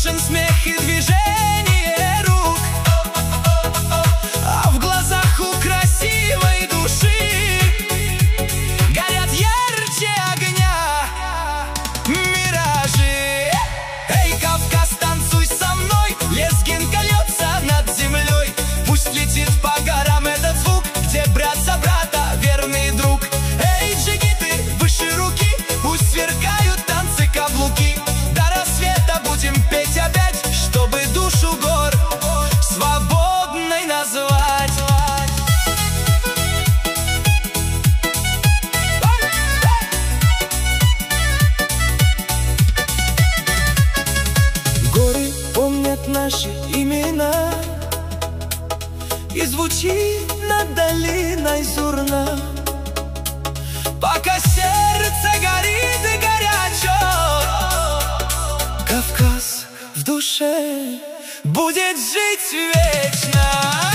слышен смех и движение рук, а в глазах у красивой души горят ярче огня миражи. Эй, Кавказ, танцуй со мной, Лезгинка льется над землей. Пусть летит по горам этот звук, где брат за брата верный друг. Эй, джигиты, выше руки, пусть сверкают танцы каблуки. До рассвета будем петь опять, чтобы душу гор свободной назвать. Горы помнят наши имена, и звучит над долиной зурна, пока сердце горит и горячо. Кавказ в душе будет жить вечно.